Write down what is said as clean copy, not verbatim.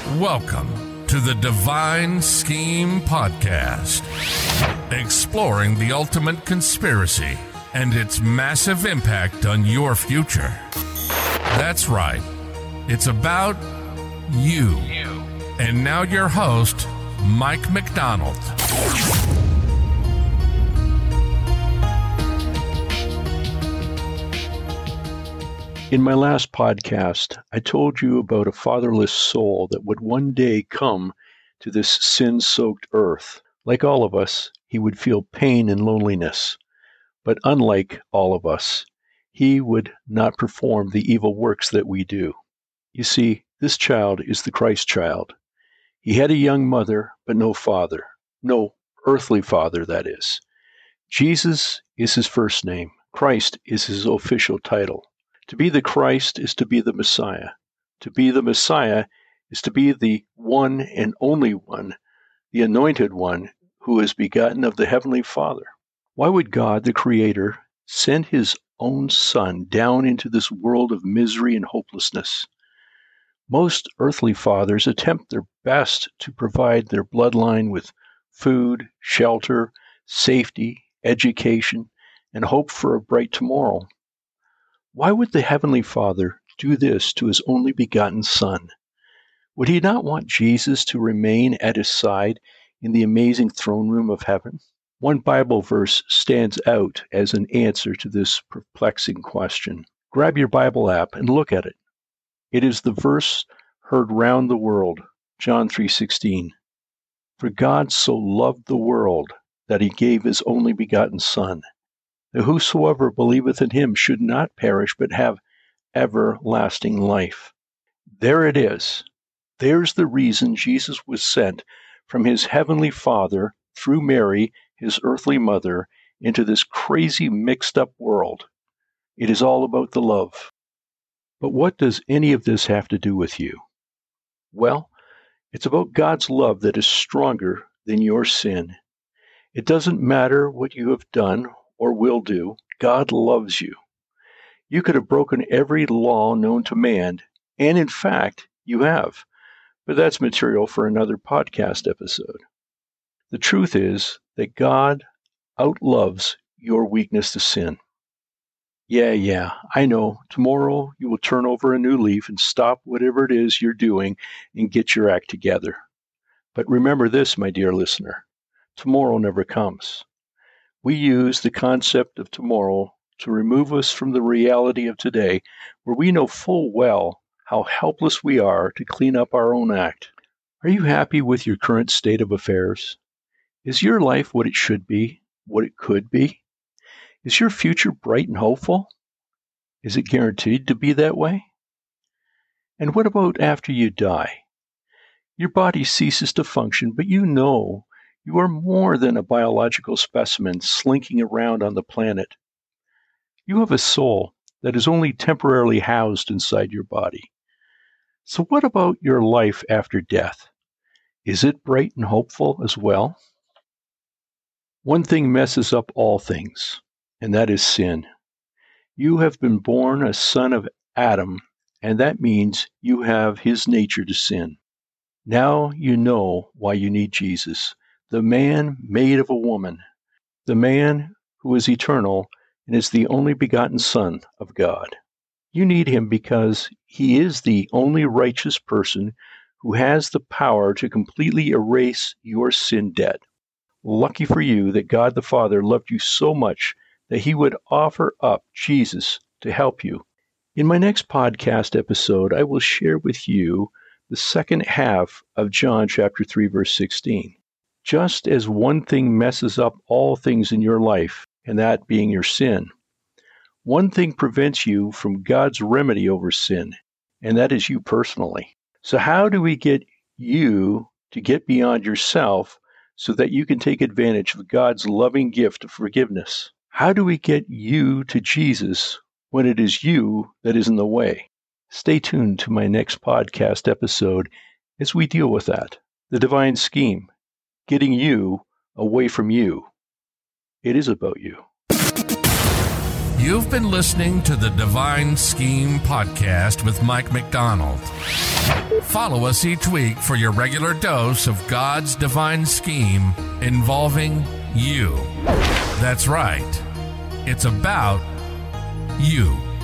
Welcome to the Divine Scheme Podcast, exploring the ultimate conspiracy and its massive impact on your future. That's right, it's about you. And now your host, Mike McDonald. In my last podcast, I told you about a fatherless soul that would one day come to this sin-soaked earth. Like all of us, he would feel pain and loneliness. But unlike all of us, he would not perform the evil works that we do. You see, this child is the Christ child. He had a young mother, but no father. No earthly father, that is. Jesus is his first name. Christ is his official title. To be the Christ is to be the Messiah. To be the Messiah is to be the one and only one, the anointed one, who is begotten of the Heavenly Father. Why would God, the Creator, send his own Son down into this world of misery and hopelessness? Most earthly fathers attempt their best to provide their bloodline with food, shelter, safety, education, and hope for a bright tomorrow. Why would the Heavenly Father do this to his only begotten Son? Would he not want Jesus to remain at his side in the amazing throne room of heaven? One Bible verse stands out as an answer to this perplexing question. Grab your Bible app and look at it. It is the verse heard round the world, John 3:16. For God so loved the world that he gave his only begotten Son, that whosoever believeth in him should not perish, but have everlasting life. There it is. There's the reason Jesus was sent from his heavenly Father through Mary, his earthly mother, into this crazy mixed-up world. It is all about the love. But what does any of this have to do with you? Well, it's about God's love that is stronger than your sin. It doesn't matter what you have done or will do, God loves you. You could have broken every law known to man, and in fact, you have. But that's material for another podcast episode. The truth is that God outloves your weakness to sin. Yeah, I know. Tomorrow you will turn over a new leaf and stop whatever it is you're doing and get your act together. But remember this, my dear listener, tomorrow never comes. We use the concept of tomorrow to remove us from the reality of today, where we know full well how helpless we are to clean up our own act. Are you happy with your current state of affairs? Is your life what it should be, what it could be? Is your future bright and hopeful? Is it guaranteed to be that way? And what about after you die? Your body ceases to function, but you know you are more than a biological specimen slinking around on the planet. You have a soul that is only temporarily housed inside your body. So what about your life after death? Is it bright and hopeful as well? One thing messes up all things, and that is sin. You have been born a son of Adam, and that means you have his nature to sin. Now you know why you need Jesus. The man made of a woman, the man who is eternal and is the only begotten Son of God. You need him because he is the only righteous person who has the power to completely erase your sin debt. Lucky for you that God the Father loved you so much that he would offer up Jesus to help you. In my next podcast episode, I will share with you the second half of John chapter 3, verse 16. Just as one thing messes up all things in your life, and that being your sin, one thing prevents you from God's remedy over sin, and that is you personally. So how do we get you to get beyond yourself so that you can take advantage of God's loving gift of forgiveness? How do we get you to Jesus when it is you that is in the way? Stay tuned to my next podcast episode as we deal with that. The Divine Scheme. Getting you away from you. It is about you. You've been listening to the Divine Scheme Podcast with Mike McDonald. Follow us each week for your regular dose of God's divine scheme involving you. That's right. It's about you.